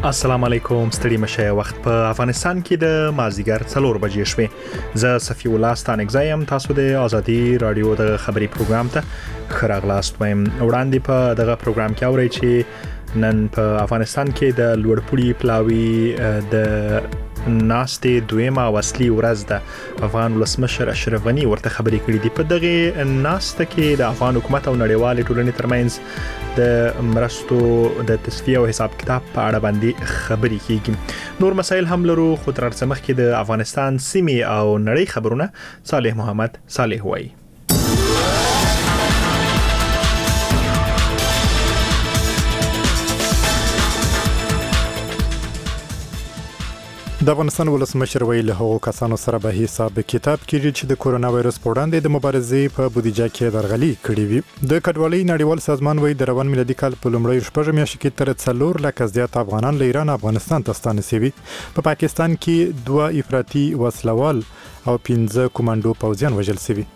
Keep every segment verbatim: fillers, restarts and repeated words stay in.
السلام علیکم، ستړي مشه. وخت په افغانستان کې د مازدیګر څلور بجې شوې. زه صفی الله ستانګزایم، تاسو د ازادي رادیو د خبري پروګرام ته ښه راغلاست وایم. وړاندې په دغه پروګرام کې اورئ چې نن په افغانستان کې د لوړپوړي پلاوي د ناستې دویمه وسلي ورځ د افغان ولسمشر اشرف غني ورته خبرې کړې دي. په دغه ناسته کې د افغان حکومت او نړیوال ټولنې ترمنځ د مرستو د تصفیه او حساب کتاب په اړه باندې خبرې کیږي. نور مسایل هم لرو، خو تر څو مخکې د افغانستان سیمې او نړۍ خبرونه صالح محمد صالح وایي. د افغانستان ولسمشر ویلي هغو کسانو سره به حساب کتاب کیږي چې د کورونا وایرس په وړاندې د مبارزې په بودیجه کې درغلي کړې وي. د کډوالۍ نړیوال سازمان وایي د روان میلادي کال په لومړۍ شپږ میاشتې کې تر څلور لکه زیات افغانان له ایران افغانستان ته ستانه شوي. په پاکستان کې دوه افراطي وسلوال او پنځه کمانډو پوځیان وژل شوي.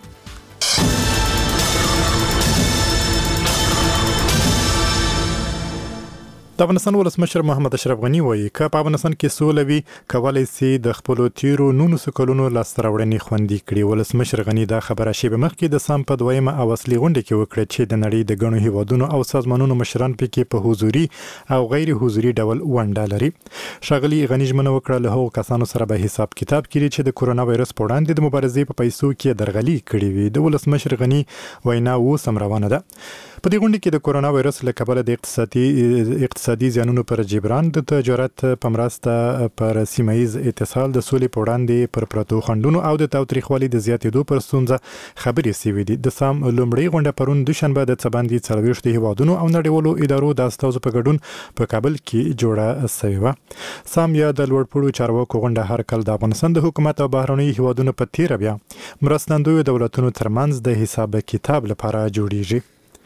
د افغانستان ولسمشر محمد اشرف غني وایي چې په افغانستان کې سوله وي کولای شي د خپل تیرو نولسو کلونو لاسته راوړنې خوندي کړي. ولسمشر غني دا خبره شی به مخکې د سام په دویمه او اصلي غونډه کې وکړه چې د نړۍ د ګڼو هیوادونو او سازمانونو مشران پکې په حضوري او غیر حضوري ډول ونډه لري. ښاغلي غني ژمنه وکړه له هغو کسانو سره به حساب کتاب کړي چې د کورونا وایرس په وړاندې د مبارزې په پیسو کې درغلي کړي وي. د ولسمشر غني وینا اوس هم روانه ده. په دې غونډه کې د کورونا وایرس له کبله د اقتصادي اقتصادي زیانونو پر جبران، د تجارت په مرسته پر سیمه ایز اتصال، د سولې په وړاندې پر پرتو خنډونو او د تاوتریخوالي د زیاتېدو پر ستونزه خبرې شوې دي. د سام لومړۍ غونډه پرون دوشنبه د څباندې څلوېښت هیوادونو او نړیوالو ادارو د استازو په ګډون په کابل کې جوړه شوې وه. سام یا د لوړپوړو چارواکو غونډه هر کال د افغانستان د حکومت او بهرنیو هیوادونو په تیره بیا مرستندویو دولتونو ترمنځ د حساب کتاب لپاره جوړیږي.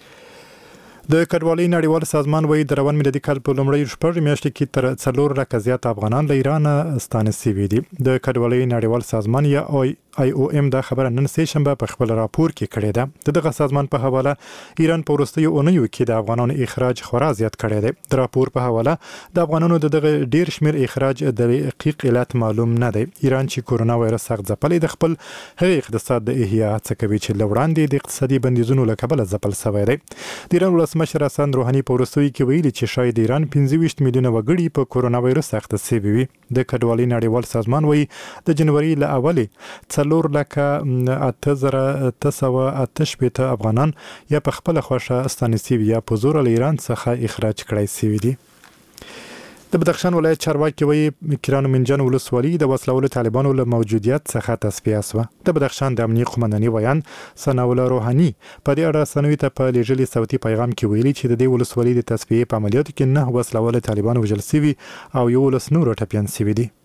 د کډوالۍ نړیوال سازمان وایي د روان میلادي کال په لومړۍ شپږ میاشتې کې تر څلور لکه زیات افغانان له ایران ستانه شوي دي. د کډوالۍ نړیوال سازمان یا آی او ام دا خبره نن سه شنبه په خپل راپور کې کړې ده. د دغه سازمان په حواله ایران په وروستیو اونیو کې د افغانانو اخراج خورا زیات کړی دی. د راپور په حواله د افغانانو د دغه ډیر شمیر اخراج د دقیق علت معلوم نه دی. ایران چې کورونا وایرس سخت ځپلې د خپل هغه اقتصاد د احیا څخه کوي چې لوړاندې د اقتصادي بندیزونو له کبله ځپل شوی دی. د ایران ولسمشر حسن روحاني په وروستیو کې ویلي چې شاید ایران پنځه ویشت میلیونه وګړي په کورونا وایرس اخته شوي وي. د کډوالۍ نړیوال سازمان وایي د جنوري له اولې څلور لکه اته زره اته سوه اته شپېته افغانان یا په خپله خوښه ستانه شوي یا په زوره له ایران څخه اخراج کړای شوي دي. د بدخشان ولایت چارواکي وایي کران منجان ولسوالي د وسلوالو طالبانو له موجودیت څخه تصفیه شوه. د بدخشان د امنیه قومنداني ویان ثناءالله روحاني په دې اړه ثانوي ته په لیږلي صوتي پیغام کې ویلي چې د دې ولسوالي د تصفیې په عملیاتو کې نه وسلوال طالبان وژل شوي او یولس نور ټپیان شوي دي.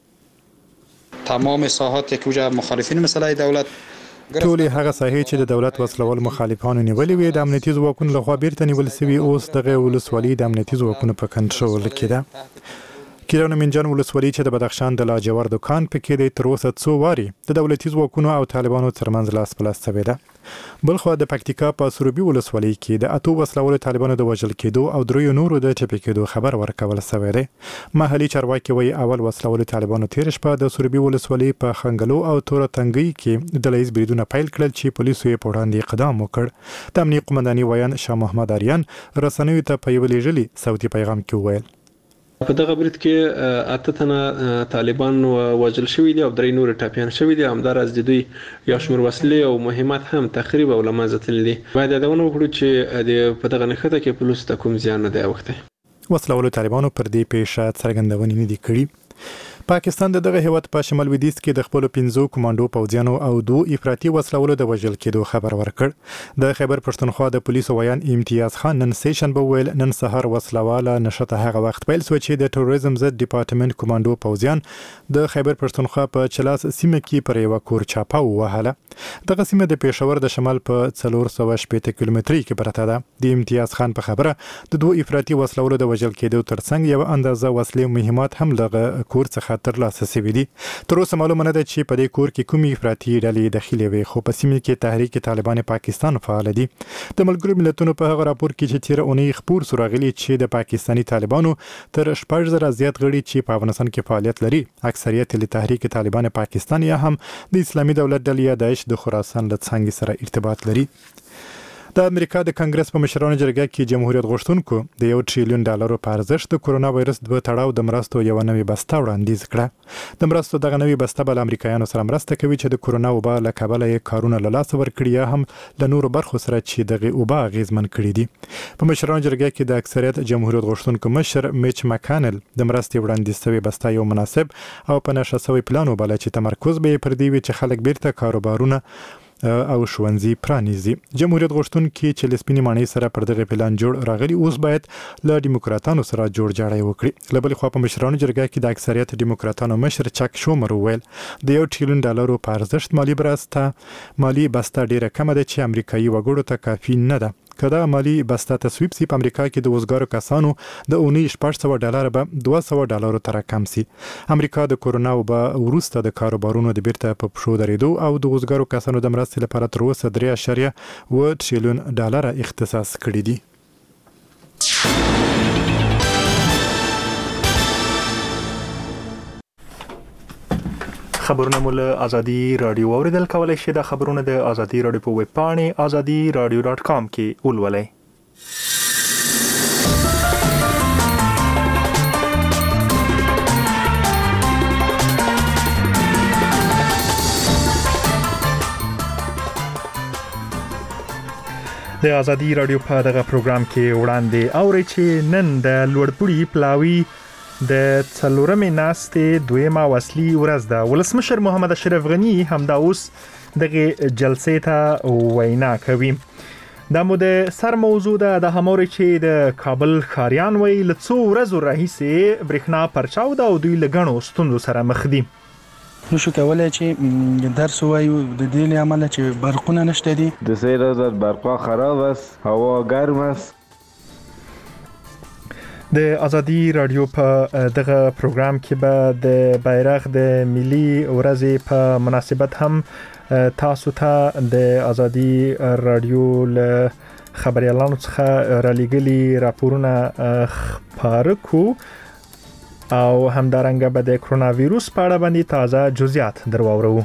تمام ساحات که وجه مخالفین مسئله دولت ټولې هغه ساحې چې د دولت وسلوال مخالفانو نیولې وي د امنیتي ځواکونو لخوا بیرته نیول شوي، اوس دغه ولسوالي د امنیتي ځواکونو په کنټرول کې ده. کران منجان ولسوالي چې د بدخشان د لاجورد کان پکې دی تر اوسه څو واري د دولتي ځواکونو او طالبانو ترمنځ لاس په لاس شوې ده. بلخوا د پکتیکا په سروبي ولسوالي کې د اتو وسلوالو طالبانو د وژل کېدو او دریو نورو د چپي کېدو خبر ورکول شوی دی. محلي چارواکي وایي اول وسلوالو طالبانو تیر شپه د سروبي ولسوالي په خنګلو او توره تنګۍ کې د لیز بریدونه پیل کړل چې پولیسو یې په وړاندې اقدام وکړ. د امنیه قومنداني ویان شاه محمد آریان رسنیو ته په یوه لیږلي صوتي پیغام کې وویل په دغه برید کې اته تنه طالبان وژل شوي دي او درې نور ټپیان شوي دي. همداراز د دوی یو شمېر وسلې او مهمات هم تخریب او له منځه تللي دي. باید یادونه وکړو چې په دغه نښته کې پولیسو ته کوم زیان نه دی اوښتی. وسلوالو طالبانو پر دې پیښه څرګندونې نه دي کړي. پاکستان د دغه هیواد په شمال لویدیځ کې د خپل پنځو کمانډو پوځیانو او دوه افراطي وسلوالو د وژل کېدو خبر ورکړ. د خیبر پښتونخوا د پولیسو ویان امتیاز خان نن سه شنبه ویل نن سهار وسلواله نشته هغه وخت پیل شو چې د ټوریزم ضد ډپارټمنټ کمانډو پوځیان د خیبر پښتونخوا په چلاس سیمه کې پر یو کور چاپه وهله. دغه سیمه د پېښور د شمال په څلور سوه شپېته کیلومتري کې پرته ده. د امتیاز خان په خبره د دوه افراطي وسلوالو د وژل کېدو ترڅنګ یو اندازه وسلې مهمات هم له کور څخه ترلاسه شوي دي. تر اوسه معلومه نه ده چې په دې کور کې کومې افراطي ډلې داخلي وي، خو په سیمه کې تحریک طالبان پاکستان فعال دي. د ملګرو ملتونو په هغه راپور کې چې تیر اونۍ خبر سورغلي چې د پاکستاني طالبانو تر شپږ زره زیات غړي چې په افغانستان کې فعالیت لري، اکثریت له تحریک طالبان پاکستان یا هم د اسلامي دولت ډلې یا داعش د خراسان له څنګه سره ارتباط لري. د امریکا د کنګرس په مشرانو جرګه کې جمهوریت غوښتونکو د یو ټریلیون ډالرو په ارزښت د کورونا وایرس د تړاو د مرستو یو نوې بسته وړاندیز کړه. د مرستو دغه نوې بسته بل امریکایانو سره مرسته کوي چې د کورونا وبا له کبله یې کارونه له لاسه ورکړي یا هم له نورو برخو سره چې دغه وبا اغیزمن کړي دي. په مشرانو جرګه کې د اکثریت جمهوریت غوښتونکو مشر میچ مکانل د مرستې وړاندیز شوی بسته یو مناسب او په نشه شوی پلان وباله چې تمرکز به پر دی وي چې خلک بیرته کاروبارونه او ښوونځي پرانیزي. جمهوریت غوښتونکي چې لسپینې ماڼۍ سره پر دغه پلان جوړ راغلي اوس باید له دیموکراتانو سره جوړ جاړی وکړي. له بلې خوا په مشرانو جرګه کې د اکثریت دیموکراتانو مشر چک شومر وویل د یو ټریلیون ډالرو په ارزښت مالی برسته مالی بسته ډیره کمه ده چې امریکایي وګړو ته کافي نه ده. که دا مالی بسته تصویب سي په امریکا کې د وزګارو کسانو د اونۍ شپږ سوه ډالر به دوه سوه ډالرو ته راکم سي. امریکا د کورونا وبا وروسته د کاروبارونو د بیرته په پښو درېدو او د وزګارو کسانو د مرستې لپاره تر اوسه درې اعشاریه اوه ټریلیون ډالر اختصاص کړي دي. خبرونه مو له ازادي رادیو اوریدل کولای شئ. د خبرونه د ازادي رادیو په ویب پاڼې ازادي رادیو ډاټ کام کې ولولئ. د ازادي رادیو په دغه پروګرام کې وړاندې اورئ چې نن د لوړپوړي پلاوي د څلورمې ناستې دویمه وصلي ورځ ده. ولسمشر محمد اشرف غنی همدا اوس دغه جلسې ته وینا کوي. دا مو د سر موضوع ده. د هموري چې د کابل ښاریان وی له څو ورځو راهیسې برېښنا پرچاو ده او دوی له ګڼو ستونزو سره مخ دي. نشو کولای چې درس وایو د دې له امله چې برقونه نشته دي. د سه ورځې برق خراب است، هوا ګرم است. د ازادي رادیو په دغه پروګرام کې به د بیرغ د ملي ورځې په مناسبت هم تاسو ته د ازادي رادیو له خبريالانو څخه را لېږلي راپورونه خپاره کو او همدارنګه به د کرونا وایرس په اړه باندې تازه جزئیات درواورو.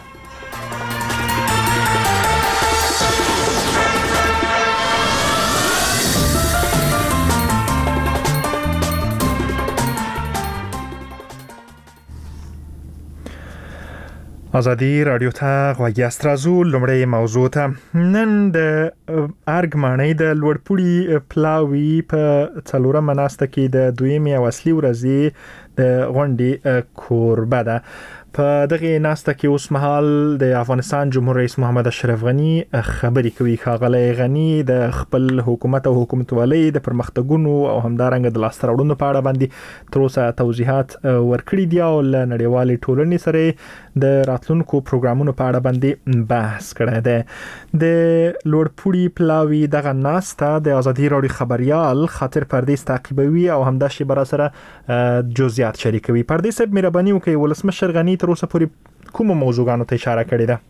ازادي رادیو ته غوږی راځو. لومړی موضوع ته نن د ارګ ماڼۍ د لوړپوړي پلاوي په څلورمه ناسته کې د دویمې وصلي ورځې د غونډې کوربه ده. په دغه ناسته کې اوس مهال د افغانستان جمهور رئیس محمد اشرف غنی خبرې کوي. ښاغلی غنی د خپل حکومت او حکومتولۍ د پرمختګونو او همدارنګه د لاسته راوړنو په اړه باندې تر اوسه توضیحات ورکړي دي او له نړیوالې ټولنې سره د راتلونکو پروګرامونو په اړه باندې بحث کړی دی. د لوړپوړي پلاوي دغه ناسته د ازادي رادیو خبريال خاطر پردیس تعقیبوي او همدا شی بر سره جزئیات شریکوي. پردیس صاحب مهرباني وکړئ، ولسمشر غنی تر اوسه پورې کوم موضوعاتو ته اشاره کړې ده؟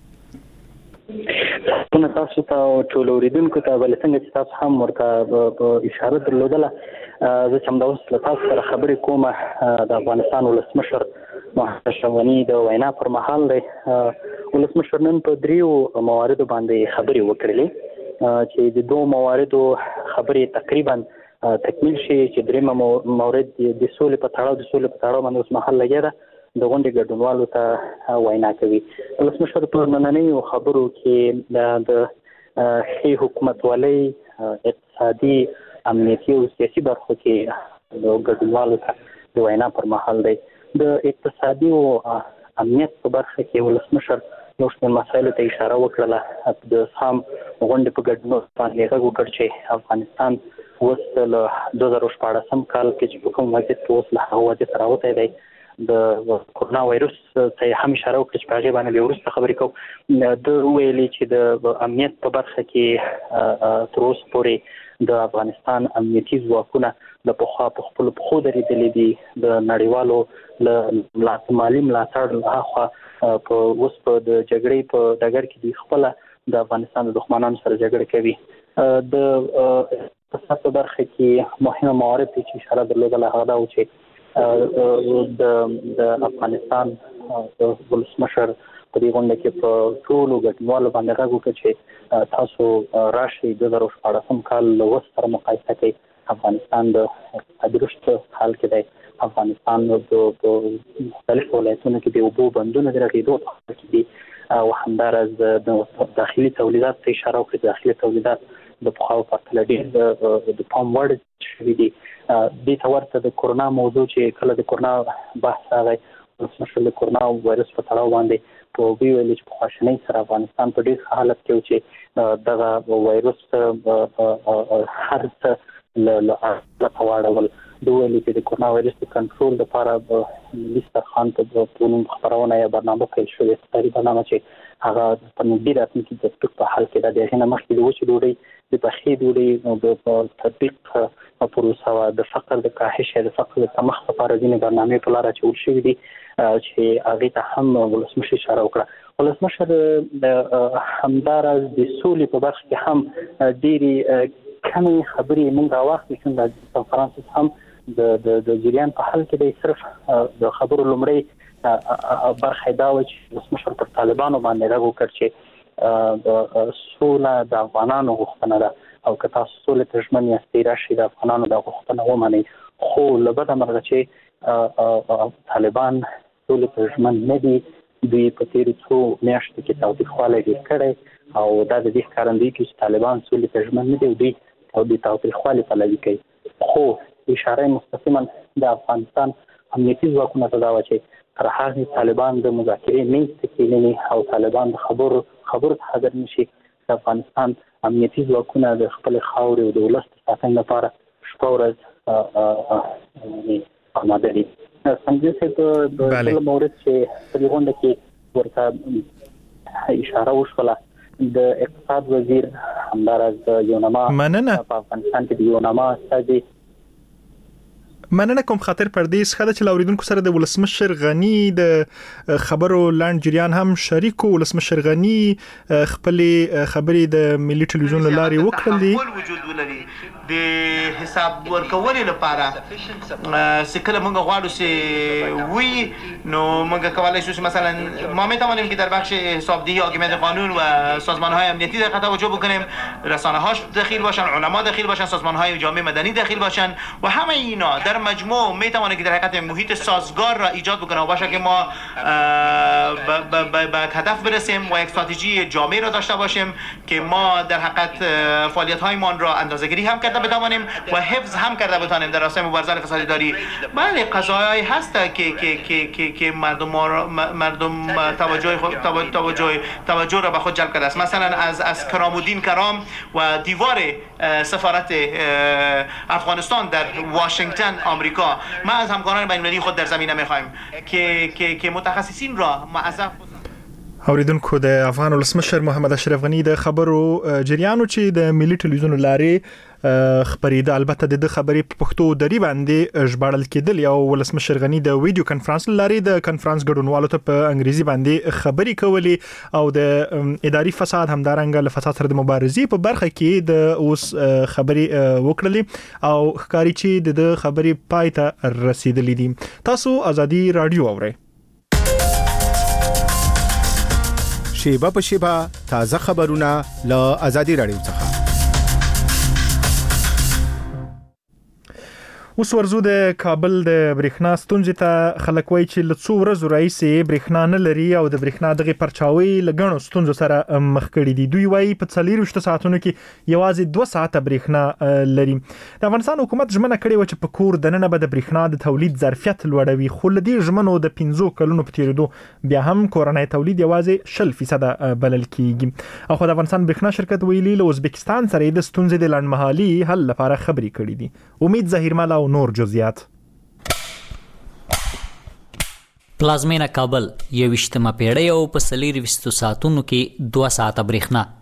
په تاسو ته ټول اوریدونکو ته بل څنګه چې تاسو هم ورته اشاره درلودله، زه چې همدا اوس له تاسو سره خبرې کوم. د افغانستان ولسمشر محمد اشرف غنی د وینا پر مهال دی ولسمشر نن په دریو مواردو باندې خبرې وکړلې چې د دوه مواردو خبرې تقریبا تکمیل شي. چې دریمه مورد د سولې په تړاو د سولې په تړاو باندې اوس مهال لګیا ده، د غونډې ګډونوالو ته وینا کوي. ولسمشر په نننیو خبرو کې د ښې حکومتولۍ، اقتصادي، امنیتي او سیاسي برخو کې د ګډونوالو ته د وینا پر مهال دی. د اقتصادي او امنیت په برخه کې ولسمشر یو شمېر مسایلو ته اشاره وکړله. د سام غونډې په ګډون باندې غږ وکړ چې افغانستان اوس له دوه زره شپاړسم کال کې چې په کوم وضعیت کې اوس له هغه وضعیت راوتی دی، د کورونا وایرس ته هم اشاره وکړه چې په هغې باندې بیا وروسته خبرې کوو. د ویلي چې د امنیت په برخه کې تر اوسه پورې د افغانستان امنیتي ځواکونه د پخوا په خپل پخو درېدلې دي د نړیوالو له مالي ملاتړ لخوا په اوس په د جګړې په ډګر کې د خپل د افغانستان د دښمنانو سره جګړه کوي. د اقتصاد په برخه کې مهمه موارد چې اشاره درلوده هغه دا و چې د د افغانستان د ولسمشر په دې غونډه کې په ټولو ګډونوالو باندې غږ وکړ چې تاسو راشئ د دوه زره شپاړسم کال له وخت سره مقایسه کوي. افغانستان د اقتصادي رشد حال کې دی. افغانستان د مختلفو ولایتونو کې د اوبو بندونو د رغېدو په حال کې دي او همداراز د داخلي تولیدات ته اشاره وکړي. داخلي تولیدات د پخوا په پرتله ډېر د پام وړ شوي دي. دې ته ورته د کورونا موضوع چې کله د کورونا بحث راغی، ولسمشر د کورونا وایرس په تړاو باندې په ویل چې په خواشینۍ سره افغانستان په ډېر حالت کې و چې دغه وایرس هر څه له اړخه واړول. دوی ویلي چې د کورونا وایرس د کنټرول لپاره ملي سترخوان په نوم خپرونه یا برنامه پیل شوې، اقتصادي برنامه چې هغه په نږدې راتلونکي کې د تطبیق په حال کې ده. د هغې نه مخکې د وچې ډوډۍ د پخې ډوډۍ د تطبیق پروسه وه. د فقر د کاهش یا د فقر د کمښت لپاره ځینې برنامې په لاره اچول شوي دي چې هغې ته هم ولسمشر اشاره وکړه. ولسمشر همداراز د سولې په برخه کې هم ډېرې کمې خبرې موږ راواخلو چې د کنفرانس هم د د جریان په حال کې دی. صرف د خبرو لومړی برخه دا و چې ولسمشر پر طالبانو باندې غږ وکړ چې د سوله د افغانانو غوښتنه ده او که تاسو سولې ته ژمن یاستئ راشئ د افغانانو دا غوښتنه ومنئ. خو له بده مرغه چې طالبان سولې ته ژمن نه دي. دوی په تېرو څو میاشتو کې تاوتریخوالی ډېر کړی او دا د دې ښکارندویي کوي چې طالبان سولې ته ژمن نه دي او دوی او د تاوتریخوالي پلوي کوي. خو اشاره مستقیما د افغانستان امنیتي ځواکونو ته دا وه چې تر هغې طالبان د مذاکرې منځ ته کښېنوي او طالبان د خبرو خبرو څخه حاضر نه شي، د افغانستان امنیتي ځواکونه د خپلې خاورې او د ولس د ساتنې لپاره شپه ورځ آماده دي. سنجي صاحب د بل مورد چې په دې غونډه کې ورته اشاره وشوله، د اقتصاد وزیر همداراز د یونما په افغانستان کې د یونما استازي مننه کوم خاطر پردیس خاله چې لاوریدونکو سره د ولسمشر غنی د خبرو لاند جریان هم شریکو. ولسمشر غنی خپل خبرې د ملي ټلویزیون لاري وکړلې د حساب ورکول لپاره سکه موږ غواړو چې وی نو موږ کولای شو مثلا ما میتوانیم که در بخش حسابدهی حاکمیت قانون و سازمان‌های امنیتی در توجه بکنیم، رسانه‌هاش دخیل باشن، علما دخیل باشن، سازمان‌های جامعه مدنی دخیل باشن و همه اینا در مجموع میتوانه که در حقیقت محیط سازگار را ایجاد بکنه و باشه که ما به هدف برسیم و یک استراتژی جامع را داشته باشیم که ما در حقیقت فعالیت‌هایمان را اندازه‌گیری هم کرده بتوانیم و حفظ هم کرده بتوانیم در راستای مبارزه علیه فساد اداری. بله قضایایی هست که که که که که مردم مردم توجه توجه توجه را به خود جلب کرده است. مثلا از از کرامالدین کرام و دیوار سفارت افغانستان در واشنگتن آمریکا، ما از همکاران بین‌المللی خود در زمینه می‌خوایم که که که متخصصین را معذب. اوریدونکو د افغان ولسمشر محمد اشرف غنی د خبرو جریانو چې د ملي ټلویزیون لاري خبرې د البته د خبرې په پښتو دری باندې ژباړل کېدل او ولسمشر غنی د ویډیو کانفرنس لاري د کانفرنس ګډونوالو ته په انګریزي باندې خبرې کولې او د اداري فساد همدارنګه له فساد سره د مبارزې په برخه کې د اوس خبرې وکړلې او ښکاری چې د خبرې پای ته رسیدلې دي. تاسو ازادي رادیو اورئ. شیبه په شیبه تازه خبرونه له ازادي رادیو څخه. اوس ورزو د کابل د برېښنا ستونزې ته خلک وایي چې له څو ورځو راهیسې برېښنا نه لري او د برېښنا دغه پرچاوي لګڼو ستونزو سره مخ کړي دي. دوی وایي په څلور وشت ساعتونو کې یوازې دوه ساعته برېښنا لري. د افغانستان حکومت ژمنه کړې و چې په کور دننه به د برېښنا د تولید ظرفیت لوړوي، خو له دې ژمنو د پنځو کلونو په تیریدو بیا هم کورنۍ تولید یوازې شل فیصد بلل کیږي. او خو د افغانستان برېښنا شرکت ویلي له ازبکستان سره د ستونزې د لنډمهالي حل لپاره خبرې کړې دي. امید ظهیرمل او نور جزئیات. پلازمینه کابل یوشتمه پیړۍ او په څلور ویشت ساعتونو کې دوه ساعته برېښنا.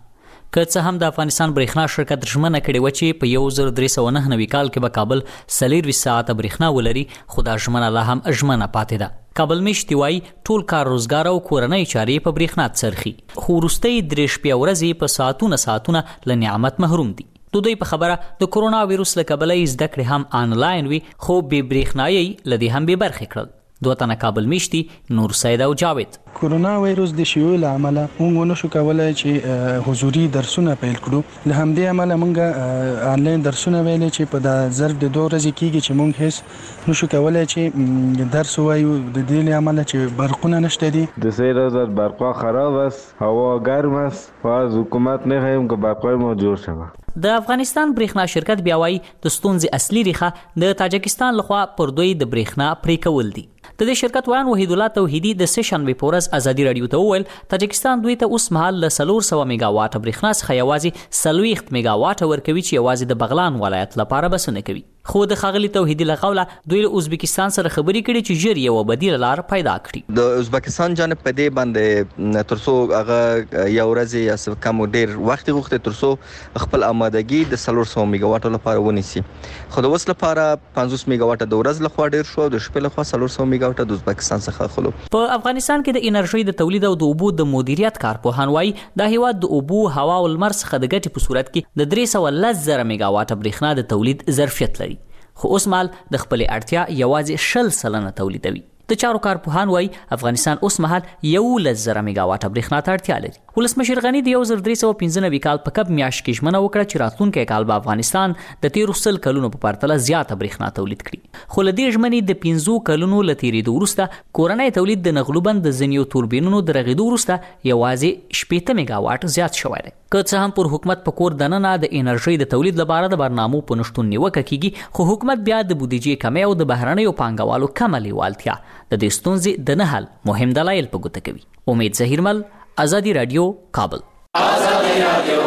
که څه هم د افغانستان برېښنا شرکت ژمنه کړې وه چې په یو زر درې سوه نهه نوي کال کې به کابل څلېرویشت ساعته برېښنا ولري، خو دا ژمنه لا هم ژمنه پاتې ده. کابل میشتي وایي ټول کار روزګار او کورنۍ چارې په برېښنا څرخي، خو وروستۍ درې شپې ورځې په ساعتونه ساعتونه له نعمت محروم دي. د دوی په خبره د کرونا ویروس له کبله زده کړې هم آنلاین وي، خو بې برېښنایي له دې هم بې برخې کړل. دوه تنه کابل میشتي نور سید او جاوید. کرونا وایروس د شیوع له امله موږ ونشو کولای چې حضوري درسونه پیل کړو. له همدې امله موږ آنلاین درسونه ویلې چې په د ظرف د دوه ورځې کېږي چې موږ هیڅ نشو کولای چې درس ووایو د دې له امله چې برقونه نشته دي. د سه روز برقا خراب است، هوا گرم است و از حکومت نخواهیم که برقای ما جور شود. د افغانستان برېښنا شرکت بیا وایي د ستونزې اصلي ریښه د تاجکستان لخوا پر دوی د برېښنا پرې کول دي. د دې شرکت ویان وحید الله توحیدي د سه شنبې په ورځ ازادي راډیو ته وویل تاجکستان دوی ته اوس مهال له څلور سوه میگا واټه برېښنا څخه یوازې څلوېښت میگا واټه ورکوي چې یوازې د بغلان ولایت لپاره بسنه کوي. خو د ښاغلي توحیدي له قوله دوی له ازبکستان سره خبرې کړي چې ژر یوه بدیله لار پیدا کړي. د ازبکستان جانب په دې باندې تر څو هغه یو ورځ یا څه کم ډېر وخت غوښتي تر څو خپل آمادګي د څلور سوه میگا واټو لپاره ونیسي، خو د اوس لپاره پنځوس میگا واټه د ورځ لخوا ډېر شو، د شپې لخوا څلور سوه میگا واټه د ازبکستان څخه خلو. په افغانستان کې د انرژۍ د تولید او د اوبو د مدیریت کارپوهان وایي دا هیواد د اوبو، هوا او لمر څخه د ګټې په صورت کې د درې سوه لس زره میگا واټه برېښنا د تولید ظرفیت لري، خو اوس مهال د خپلې اړتیا یوازې شل سلنه تولیدوي. د چارو کارپوهان وایي افغانستان اوس مهال یولس زره میگا واټه برېښنا ته اړتیا لري. ولسمشر غني د یو زر درې سوه پنځه نوي کال په کب میاشت کې ژمنه وکړه چې راتلونکی کال به افغانستان د تیرو سل کلونو په پرتله زیاته برېښنا تولید کړي، خو له دې ژمنې د پنځو کلونو له تېرېدو وروسته کورنی تولید د نغلوبند د ځینو توربینونو د رغېدو وروسته یوازې شپېته میگا واټ زیات شوی دی. که څه هم پر حکومت په کور دننه د انرژۍ د تولید لپاره د برنامو په نشتون نیوکه کیږي، خو حکومت بیا د بودیجې کمی او د بهرنیو پانګوالو کمه لیوالتیا د دې ستونزې د نه حل مهم دلایل په ګوته کوي. امید ظهیرمل، ازادي راډیو، کابل. ازادي راډیو.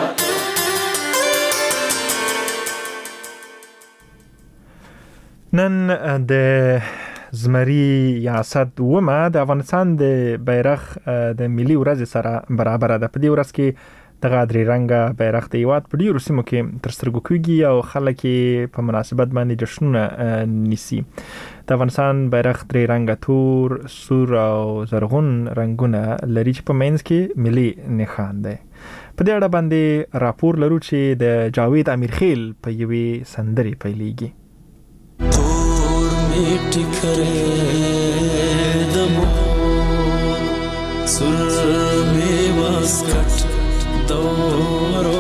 نن د زمری یا اسد ومه د افغانستان د بیرغ د ملي ورځ سره برابر ده. په دې ورځ کې دغه درې رنګه بیرغ د هیواد په ډیرو سیمو کې تر سترګو کېږي او خلک په مناسبت باندې جشنونه نیسي. د افغانستان بیرغ درې رنګه تور، سور او زرغون رنګونه لري چې په منځ کې ملي نښان دی. په دې اړه باندې راپور لرو چې د جاوید امیرخیل په یوې سندرې پیلېږي. تور میټی کرے دمو سر می واسکټ دورو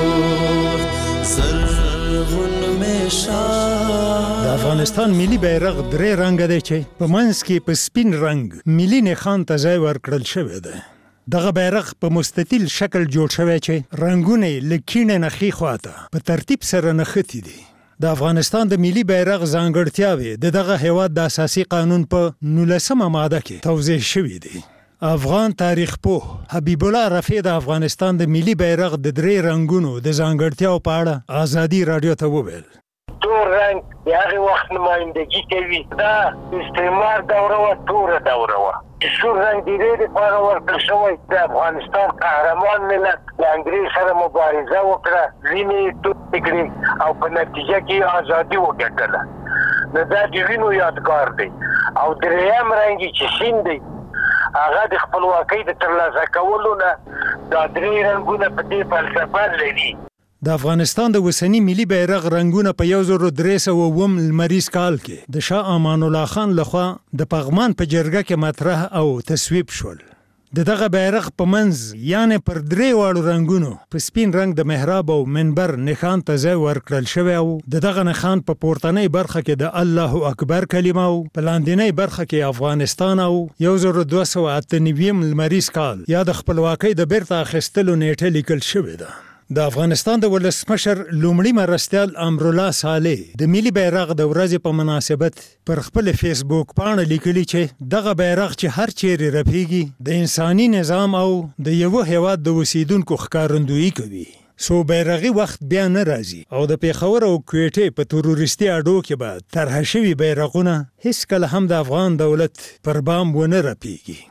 زرغون میشا. د افغانستان ملي بیرغ درې رنګه دی چې په منځ کې په سپین رنګ ملي نښان ته ځای ورکړل شوی دی. دغه بیرغ په مستطیل شکل جوړ شوی چې رنګونه له کیڼې نه ښي خواته په ترتیب سره نښتي دي. د افغانستان د ملي بیرغ ځانګړتیاوې د دغه هیواد د اساسي قانون په نولسمه ماده کې توضیح شوي دي. افغان تاریخ پوه حبیب الله رفیع د افغانستان د ملي بیرغ د درې رنګونو د ځانګړتیاو په اړه ازادي راډیو ته وویل. تور رنګ د هغې وخت نمایندګي کوي. دا استعمار دوره وه، توره دوره وه. سور رنګ د دې دپاره ورکړل شوی د افغانستان قهرمان ملت د انګریز سره مبارزه وکړه، وینې تویې کړې او په نتیجه کې ازادي وګټله. نو دا د وینو یادګار دی. او درېیم رنګ چې سین دی هغه د خپلواکۍ د ترلاسه کولو نه دا درې رنګونه په دې فلسفه لري. د افغانستان د اوسني ملي بیرغ رنګونه په یو زر درې سوه اووم لمریز کال کې د شاه امان الله خان لخوا د پغمان په جرګه کې مطرح او تصویب شول. د دغه بیرغ په منځ یعنی پر درې واړو رنګونو په سپین رنګ د محراب او منبر نښان ته ځای ورکړل شوی او د دغه نښان په پورتنۍ برخه کې د الله اکبر کلمه او په لاندنۍ برخه کې افغانستان او یو زر دوه سوه اته نوي لمریز کال یا د خپلواکۍ د بیرته اخیستلو نیټه لیکل شوې ده. د افغانستان د ولسمشر لومړي مرستیال امرالله صالح د ملي بیرغ د ورځې په مناسبت پر خپل فیسبوک پاڼه لیکلي چې دغه بیرغ چې هر چیرې رپیږي د انساني نظام او د یوه هیواد د اوسیدونکو ښکارندویي کوي. سو بیرغي وخت بیا نه راځي او د پیښور او کویټې په تروریستي اډو کې به طرح شوي بیرغونه هیڅکله هم د افغان دولت پر بام ونه رپیږي.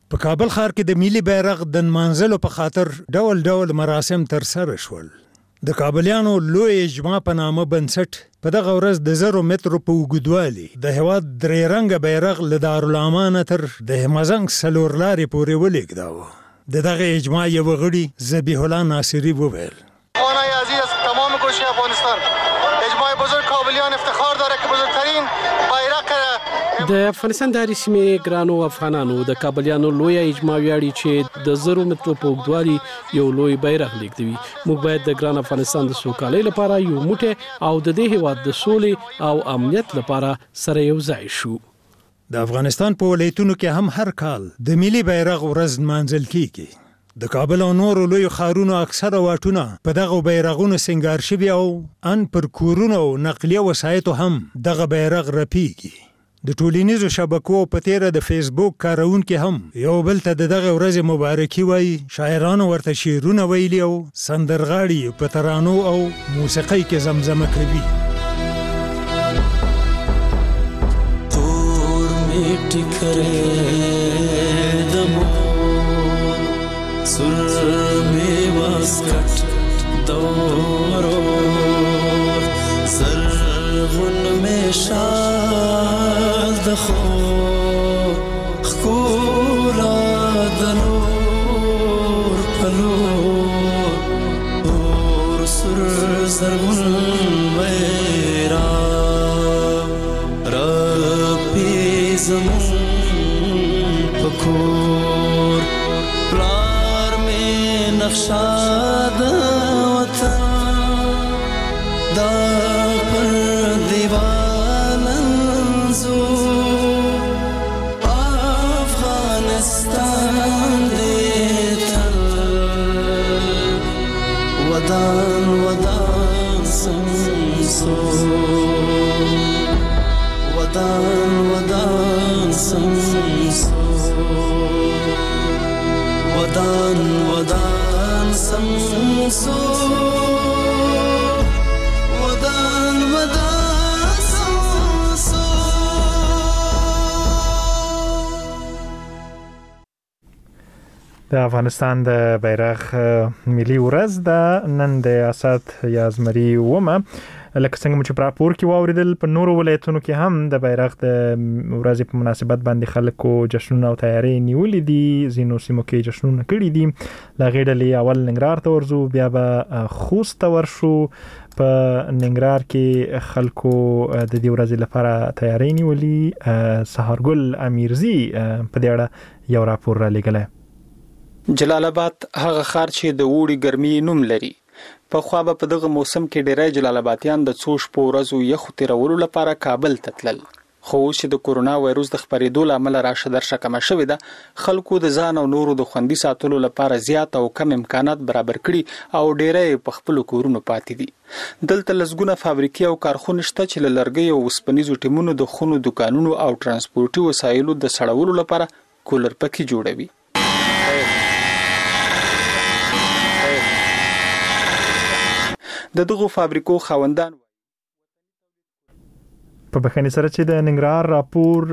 په کابل ښار کې د ملي بیرغ د نمانځلو په خاطر ډول ډول مراسم ترسره شول. د کابلیانو لوی اجماع په نامه بنسټ په دغه ورځ د زرو مترو په اوږدوالي د هېواد درې رنګه بیرغ له دارالامانه تر د همزنګ څلور لارې پورې ولېږداوه. د دغه اجماع یو غړي ذبیح الله ناصري وویل خوانای عزیز تمام گوشه افغانستان اجماع بزرگ کابلیان افتخار داره که بزرگترین بیرق د افغانستان د هرې سیمې ګرانو افغانانو د کابلیانو لوی اجماع ویاړي چې د زرو مترو په اوږدوالي یو لوی بیرغ لیږدوي. موږ باید د ګران افغانستان د سوکالۍ لپاره یو موټی او د دې هېواد د سولې او امنیت لپاره سره یو ځای شو. د افغانستان په ولایتونو کې هم هر کال د ملي بیرغ ورځ نمانځل کیږي. د کابل او نورو لوی ښارونو اکثره واټونه په دغه بیرغونو سنګار شوي او ان پر کورونو او نقلیه وسایطو هم دغه بیرغ رپیږي. د ټولنیزو شبکو په تیره د فیسبوک کارونکي هم یو بل ته د دغه ورځې مبارکي وایي، شاعرانو ورته شعرونه ویلي او سندرغاړي په ترانو او موسیقۍ کې زمزمه کوي. تور میټی کرے دمو سر می واسکټ دورو سرغن می شال دخو خکولا دلور پلور اور سر سرغن میرا ربی زمون پکور پلار می نقشاد وطن دا پر دیوان انزو افغانستان دیتل ودان ودان سمسو ودان ودان سمسو ودان ودان سمسو ودان ودان سمسو. د افغانستان د بیرغ ملي ورځ د نن د اسات یا زمري ومه لکه څنګه چې په راپور کې واوریدل په نورو ولایتونو کې هم د بیرغ د ورځې په مناسبت باندې خلکو جشنونه او تیاري نیولې دي. ځینو سیمو کې جشنونه کړي دي. له غېډلې اول ننګرهار ته ورځو، بیا به خوست ته ورشو. په ننګرهار کې خلکو د دې ورځې لپاره تیاری نیولې. سهارګل امیرزي په دې اړه یو راپور را لېږلی. جلال آباد هغه ښار چې د اوړي ګرمي نوم لري. په خو به په دغه موسم کې ډېری جلال آبادیان د څو شپو ورځو یخو تیرولو لپاره کابل ته تلل. خو اوس چې د کورونا وایروس د خپرېدو له امله راشه درشه کمه شوې ده، خلکو د ځان او نورو د خوندي ساتلو لپاره زیات او کم امکانات برابر کړي او ډېری په خپلو کورونو پاتې دي. دلته لسګونه فابریکې او کارخونې شته چې له لرګیو او اوسپنیزو ټیمونو د خونو دوکانونو او ترانسپورټي وسایلو د سړولو لپاره کولر پکې جوړوي. د دغو فابریکو خاوندان په بخښنې سره چې د ننګرهار راپور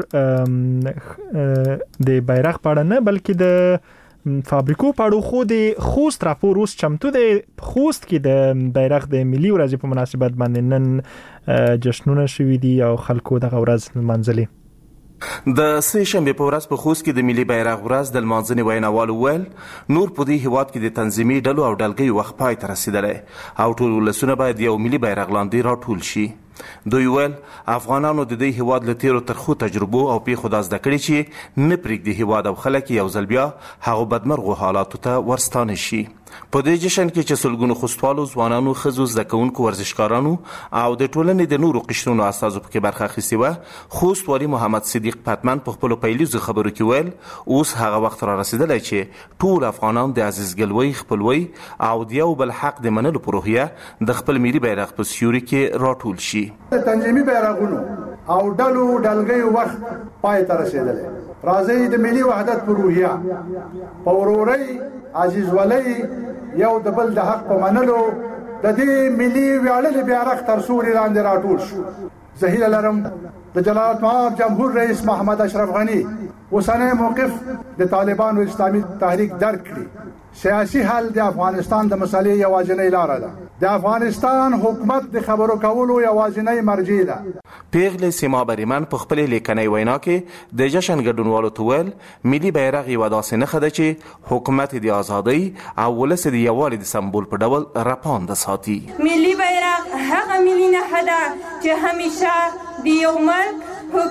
د بیرغ په اړه نه بلکې د فابریکو په اړه خو د خوست راپور اوس چمتو دی. خوست کې د بیرغ د ملي ورځې په مناسبت باندې نن جشنونه شوي دي او خلکو دغه ورځ لمانځلې. د سه شنبه په ورځ په خوست کې د ملي بیرغ ورځ د لمانځنې ویناوال وویل نور په دې هیواد کې د تنظیمي ډلو او ډلګیو وخت پای ته رسیدلی او ټول ولسونه باید یو ملي بیرغ لاندې راټول شي. دوی ویل افغانانو د دې هیواد له تیرو ترخو تجربو او پیښو دا زده کړي چې نه پرېږدي هیواد او خلک یو ځل بیا هغو بدمرغو حالاتو ته ورستانه شي. په دې جشن کې چې سلګونو خوستوالو، ځوانانو، ښځو، زده کوونکو، ورزشکارانو او د ټولنې د نورو قشرونو استازو پکې برخه اخیستې وه. خوست والي محمد صدیق پتمن په خپلو پیلیزو خبرو کې ویل اوس هغه وخت را رسیدلی چې ټول افغانان د عزیزګلوۍ، خپلوۍ او د یو بل حق د منلو په روحیه د خپل ملي بیرغ په سیوري کې راټول شي. د تنظیمي بیرغونو او ډلو ډلګیو وخت پای ته رسیدلی. راځئ د ملي وحدت په روحیه، په ورورۍ، عزیزولۍ، یو د بل د حق په منلو د دې ملي ویاړلي بیرغ تر سیوري لاندې راټول شو. زه هیله لرم د جلالت مآب جمهور رئیس محمد اشرف غني اوسنی موقف د طالبانو اسلامي تحریک درک کړي. سیاسي حل د افغانستان د مسلې یوازینۍ لاره ده. د افغانستان حکومت د خبرو کولو یوازینۍ مرجع ده. پیغلې سیما بریمن په خپل لیکنۍ وینا کې د جشن ګډونوالو ته ویل ملي بیرغ یوه داسې نښه ده چې حکومت د ازادۍ او ولس د یووالي د سمبول په ډول راپانده ساتي. ملي بیرغ هغه ملي نښه ده چې همیشه د یو ملک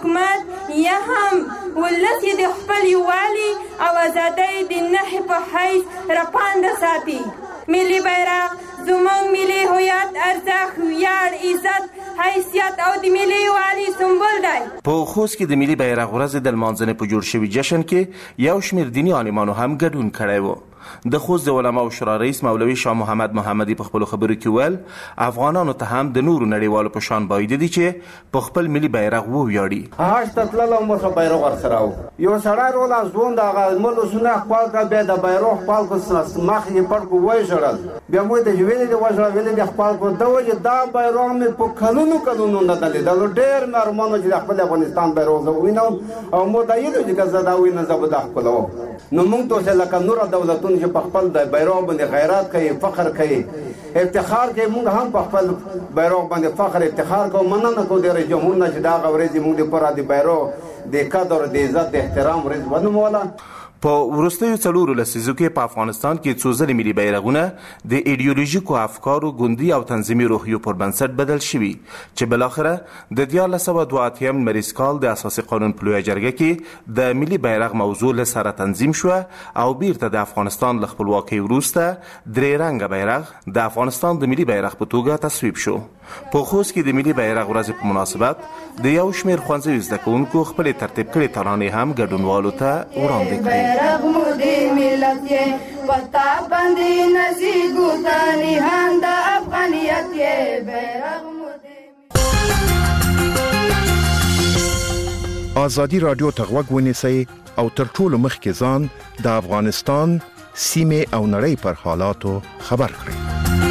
حکومت یا هم ولس یې د خپل یووالي او ازادۍ د نښې په حیث راپانده ساتي. ملي بیرغ زموږ ملي هویت، ارزښت، ویاړ، عزت، حیثیت او د ملي یووالي سمبول دی. په خوست کې د ملي بیرغ ورځ د لمانځنې په جوړ شوي جشن کې یو شمېر دیني عالمانو هم ګډون کړی و. د خوست د علماو شورا رئیس مولوي شاه محمد محمدي په خپلو خبرو کې ویل افغانانو ته هم د نورو نړیوالو په شان باید دي چې په خپل ملي بیرغ وویاړي. حج ته تلل او موږ بیرغ ورسره و. یو سړی رولا ځوان د هغه ملوسونه خپل کړه، بیا د بیرغ خپل کړه، مخ یې پټ کړو، وژړل. بیا موږ ته ویلې دي وژړل، ویلې دي خپل کړو. دا وایي دا بیرغ مې په کلونو کلونو نه دی لیدلی. ډېر مې ارمان و چې د خپل افغانستان بیرغ زه ووینم او مو دا یې چې که زه دا ووینم زه به دا ښکلوم. نو موږ ته اوس لکه نور دولتونه چې په خپل د بیرغ باندې غیرت کوي، فخر کوي، افتخار کوي، موږ هم په خپل بیرغ باندې فخر افتخار کوو. مننه کوو د رئیس جمهور نه چې دا هغه ورځ موږ دپاره د بیرغ د قدر، د عزت، د احترام ورځ ونوموله. په وروستیو څلورو لسیزو کې په افغانستان کې څو ځلې ملي بیرغونه د ایډیولوژیکو افکارو، ګوندي او تنظیمي روحیو پر بنسټ بدل شوي چې بالاخره د دیارلس سوه دوه اتیا لمریز کال د اساسي قانون په لویه جرګه کې د ملي بیرغ موضوع له سره تنظیم شوه او بیرته د افغانستان له خپلواکۍ وروسته درې رنګه بیرغ د افغانستان د ملي بیرغ په توګه تصویب شو. په خوست کې د ملي بیرغ ورځې په مناسبت د یو شمېر ښوونځیو زده کوونکو خپلې ترتیب کړې ترانې هم ګډونوالو ته وړاندې کړې. بیرغ مو د ملت یې پتا باندې نزیږو ته نښان د افغانیت یې. بیرغ مو د ازادي راډیو ته غوږ ونیسئ او تر ټولو مخکې ځان د افغانستان سیمې او نړۍ پر حالاتو خبر کړئ.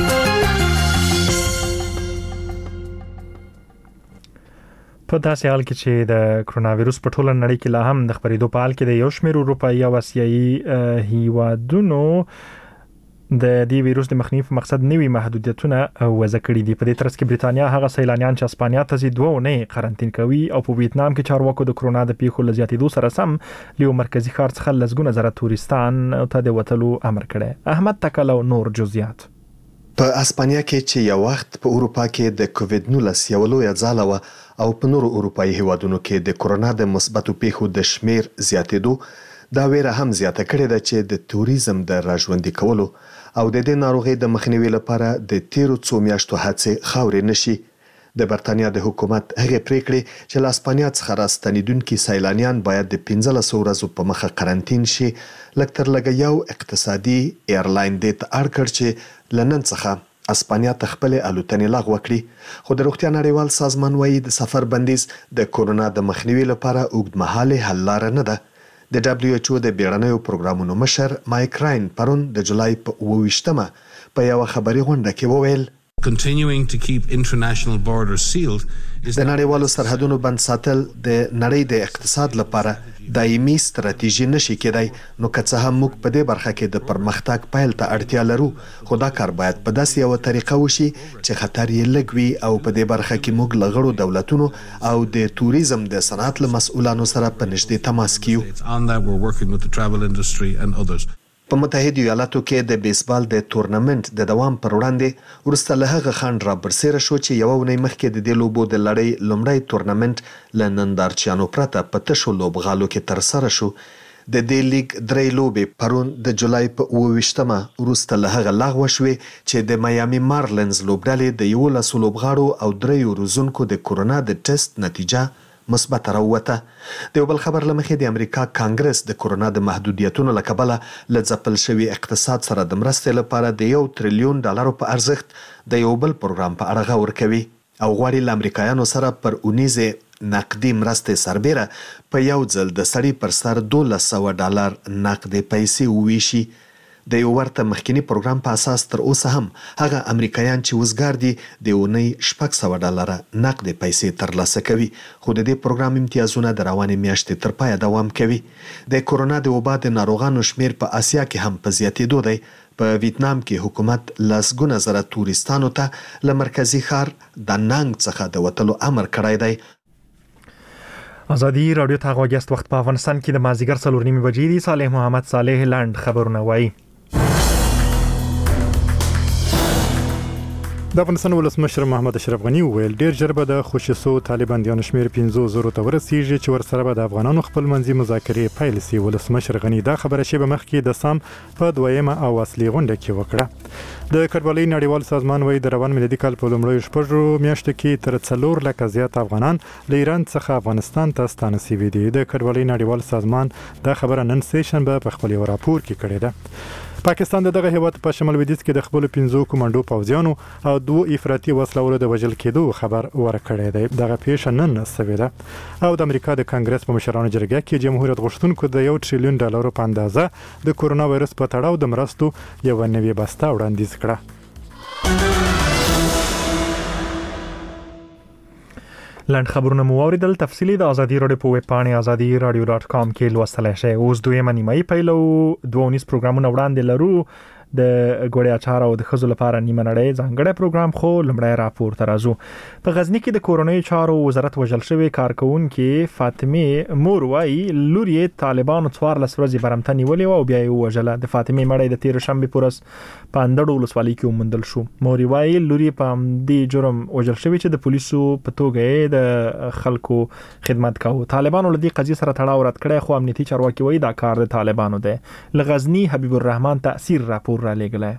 په داسې حال کې چې د کرونا وایرس په ټوله نړۍ کې لا هم د خپرېدو په حال کې د یو شمېر اروپایي او اسیایي هیوادونو د دې وایرس د مخنیوي په مقصد نوي محدودیتونه وضع کړي دي. په دې ترڅ کې بریتانیا هغه سیلانیان چې اسپانیا ته ځي دوه اونۍ قرنطین کوي او په ویتنام کې چارواکو د کرونا د پیښو له زیاتېدو سره سم له مرکزي ښار څخه لسګونه زره تورستان ته د وتلو امر کړی. احمد تکل او نور جزئیات. په اسپانیا کې چې یو وخت په اروپا کې د کووډ نولس یو لویه ځاله وه او په نورو اروپایي هیوادونو کې د کرونا د مثبتو پیښو د شمیر زیاتېدو دا ویره هم زیاته کړې ده چې د توریزم د راژوندي کولو او د دې ناروغۍ د مخنیوي لپاره د تیرو څو میاشتو هڅې خاورې نشي. د برتانیا د حکومت هغه پریکړې چې له اسپانیا څخه راستنیدونکي سیلانیان باید د پنځلسو ورځو په مخه قرنطین شي لږ تر لږه یو اقتصادي ایرلاین دې ته اړ کړ چې له نن څخه اسپانیا ته خپلې الوتنې لغوه کړي. خو د روغتیا نړیوال سازمان وایي د سفر بندیز د کورونا د مخنیوي لپاره اوږدمهالې حل لاره نه ده. د دبلیو ایچ او د بیړنیو پروګرامونو مشر مایک راین پرون د جولای په اووه ویشتمه په یوه خبري غونډه کې وویل Continuing to keep international borders sealed د نړیوالو سرحدونو بند ساتل د نړۍ د اقتصاد لپاره دایمي ستراتیژي نشي کېدای. نو که څه هم موږ په دې برخه کې د پرمختګ پیل ته اړتیا لرو، خو دا کار باید په داسې یوه طریقه وشي چې خطر یې لږ وي او په دې برخه کې موږ له غړو دولتونو او د توریزم د صنعت له مسؤلانو سره په نږدې تماس کې یو. په متحده ایالاتو کې د بیسبال د تورنمنت د دوام پر وړاندې وروسته له هغه خنډ را برسېره شو چې یوه اونۍ مخکې د دې لوبو د لړۍ لومړی تورنمنت له نندارچیانو پرته په تشو لوبغالو کې ترسره شو. د دې لیګ درې لوبې پرون د جولای په اووه ویشتمه وروسته له هغه لغوه شوې چې د میامي مارلینز لوبډلې د یولسو لوبغاړو او دریو روزونکو د کورونا د ټیسټ نتیجه مثبت راووته. د یو بل خبر له مخې د امریکا کانګرس د کورونا د محدودیتونو له کبله له ځپل شوي اقتصاد سره د مرستې لپاره د یو تریلیون ډالرو په ارزښت د یو بل پروګرام په اړه غور کوي او غواړي له امریکایانو سره پر اونیزې نقدي مرستې سربیره په یو ځل د سړي پر سر دولس سوه ډالر نقدې پیسې وویشي. د یو ورته مخکنی پروګرام په اساس تر اوسه هم هغه امریکایان چې وزګار دي د اونۍ شپږ سوه ډالره نقد پیسې ترلاسه کوي، خو د دې پروګرام امتیازونه د روانې میاشتې تر پایه دوام کوي. د کورونا د وبا د ناروغانو شمیر په اسیا کې هم په زیاتېدو دی. په ویتنام کې حکومت لسګونه زره تورستانو ته له مرکزي ښار داننګ څخه د وتلو امر کړی دی. ازادي رادیو ته غوښتل وخت په افغانستان کې د مازیګر څلور نیمې بجې دي. صالح محمد صالح لاند خبرونه وایي. د افغانستان ولسمشر محمد اشرف غنی وویل ډیر ژر به د خوشیسو طالبان شمیر پنځه زره ته ورسیږي چې ورسره به د افغانانو خپل منځي مذاکرې پیل شي. ولسمشر غنی دا خبره شی به مخکې د سام په دویمه او اصلي غونډه کې وکړه. د کډوالۍ نړیوال سازمان وایي د روان میلادي کال په لومړیو شپږو میاشتو کې تر څلور لکه زیات افغانان له ایران څخه افغانستان ته ستانه شوي دي. د کډوالۍ نړیوال سازمان دا خبره نن سه شنبه په خپل یو راپور کې کړې ده. پاکستان د دغه هیواد په شمال لویدیځ کې د خپل پنځو کمانډو پوځیانو او دوه افراطي وسلوالو د وژل کېدو خبر ورکړی دی. دغه پیښه نن شوې ده او د امریکا د کانګرس په مشرانو جرګه کې جمهوریت غوښتونکو د یو ټریلیون ډالرو په اندازه د کورونا وایرس په تړاو د مرستو یو نوې بسته وړاندیز کړه. لاند خبرونه مو اوریدل. تفصیلی د ازادي رادیو په ویب پاڼه ازادي رادیو ډاټ کام کې لوستلای شئ. اوس دویمه نیمایي پیلو دوه ونیز پروګرامونه وړاندې لرو. د ګوړیا چار او د خزو لپاره نیمه نړۍ ځانګړی پروګرام خو لمړی راپور ته راځو. په غزنی کې د کورونای چارو وزارت وژل شوی کارکونکو فاطمه مور وایي لور یې طالبانو څوار لس ورځې برمته نیولې او بیا یې وژله. د فاطمه مړی د تیر شنبه پورس په اندړو ولسوالۍ کې ومندل شو. مور وایي لور یې په دې جرم وژل شوی چې د پولیسو په توګه د خلکو خدمت کاوه. طالبانو له دې قضیې سره تړاو رد کړی خو امنیتي چارواکي وایي دا کار د طالبانو دی. له غزنی حبیب الرحمن تاثیر راپور را لګلای.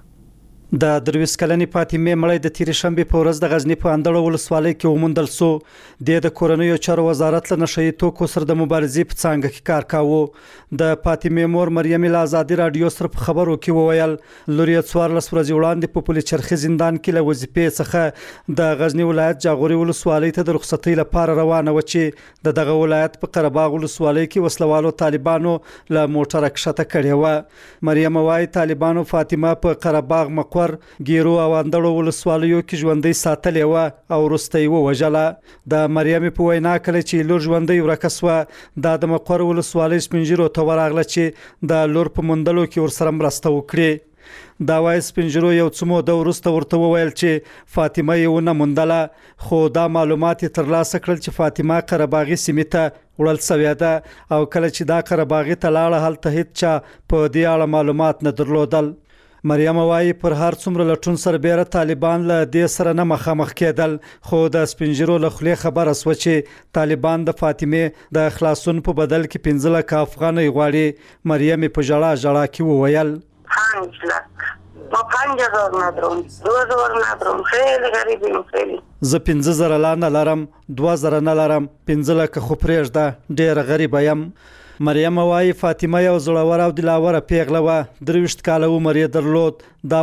د درویس کلنې فاطمه مړی د تیر شنبه په ورځ د غزنی په اندړو ولسوالۍ کې ومندل سو. د کورنیو چارو وزارت له نشئی توکو سره د مبارزې په څنګه کې کار کاوه. د فاطمه مور مریم له ازادي رادیو سره په خبرو کې وویل لور یې څوار لس ورځې وړاندې په پولیس چرخي زندان کې له وظیفې څخه د غزنی ولایت جاغوري ولسوالۍ ته د رخصتۍ لپاره روانه و چې د دغه ولایت په قرهباغ ولسوالۍ کې وسلوالو طالبانو له موټر کښته کړی و. مریم وايي طالبانو فاطمه په قرهباغ مقر ګیرو او اندړو ولسوالیو کې ژوندۍ ساتلې و او وروسته یې ووژله. د مریم په وینا کله چې لور ژوندۍ ورکه سوه دا د مقر ولسوالۍ سپینجیرو ته ورغله چې د لور په موندلو کې ورسره مرسته وکړي. دا وایي سپینجیرو یو څه موده وروسته ورته وویل چې فاطمه یې ونه موندله خو دا معلومات یې ترلاسه کړل چې فاطمه قرهباغي سیمې ته وړل سوې ده او کله چې دا قرهباغي ته لاړه هلته هیڅ چا په دې اړه معلومات نه درلودل. مریم وايي پر هر څومره لټون سره بیره طالبان له دې سره نه مخامخ کېدل خو د سپینجیرو له خولې خبره سوه چې طالبان د فاطمه د خلاصون په بدل کې پنځه لکه افغانۍ غواړي. مریم په ژړا ژړا کې وویل پنج لک ما پنج هزار ندارم دو هزار ندارم خیلی غریبیم خیلی زه پنځه زره لا نه لرم دوه زره نه لرم پنځه لکه خو پرېږده ډېره غریبه یم. مریم وايي فاطمه یو زړوره او دلاوره پیغله وه. درویشت کاله عمر یې درلود. دا